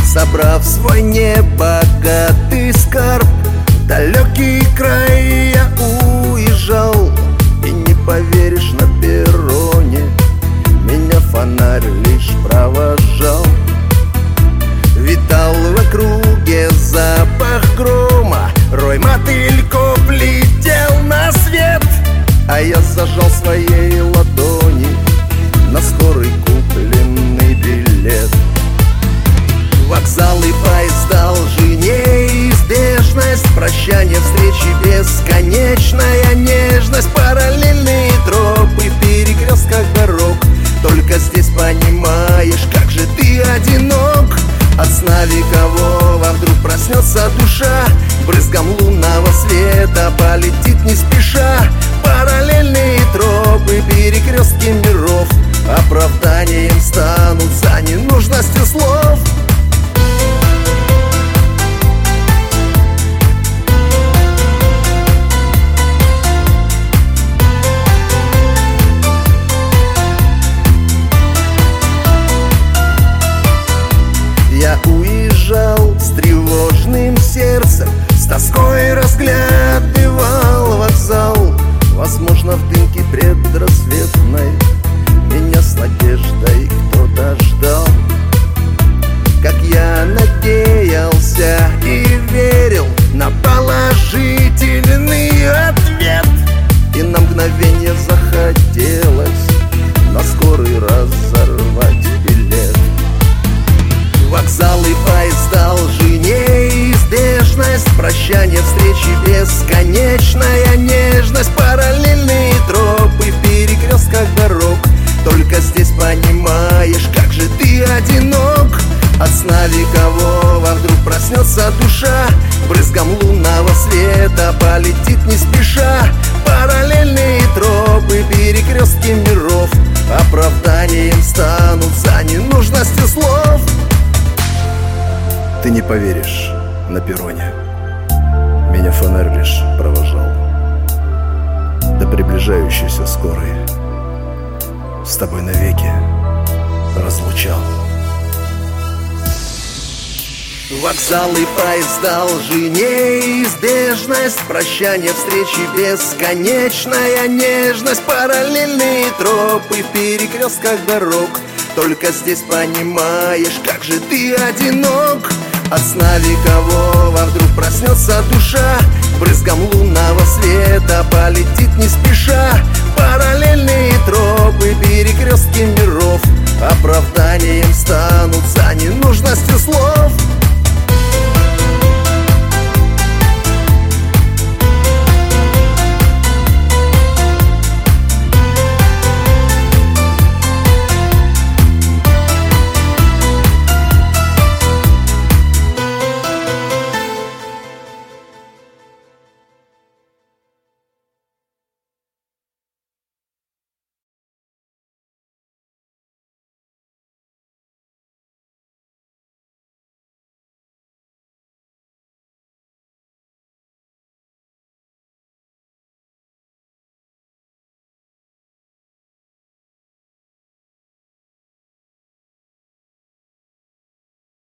Собрав свой небогатый скарб, в далекий край я уезжал. И не поверишь, на перроне меня фонарь лишь провожал. Витал в округе запах грома, рой мотыльков летел на свет. А я зажал своей ладони на скорый купленный билет. Вокзалы, поезда, лжи, неизбежность, прощание, встречи, бесконечная нежность, параллельные тропы в перекрестках дорог. Только здесь понимаешь, как же ты одинок. От сна векового вдруг проснется душа, брызгом лунного света полетит не спеша. Параллельные тропы, перекрестки миров оправданием станут за ненужностью слов. Я уезжал с тревожным сердцем, с тоской разглядывал вокзал. Возможно, в дымке предрассветной меня с надеждой кто-то ждал. Как я надеялся и верил на положительный ответ, и на мгновение захотелось на скорый разорвать билет. Вокзалы, поезда, лжи, неизбежность, прощание, встречи, бесконечная нежность, параллельные тропы в перекрестках дорог. Только здесь понимаешь, как же ты одинок. От сна векового вдруг проснется душа, брызгом лунного света полетит не спеша. Параллельные тропы, перекрестки миров оправданием станут за ненужностью слов. Ты не поверишь, на перроне меня фонарь лишь провожал до приближающейся скорой, с тобой навеки разлучал. Вокзалы, поезда, лжи, неизбежность, прощание, встречи, бесконечная нежность, параллельные тропы в перекрестках дорог. Только здесь понимаешь, как же ты одинок. От сна векового вдруг проснется душа, брызгом лунного света полетит не спеша. Параллельные тропы, перекрестки миров оправданием станут за ненужностью слов.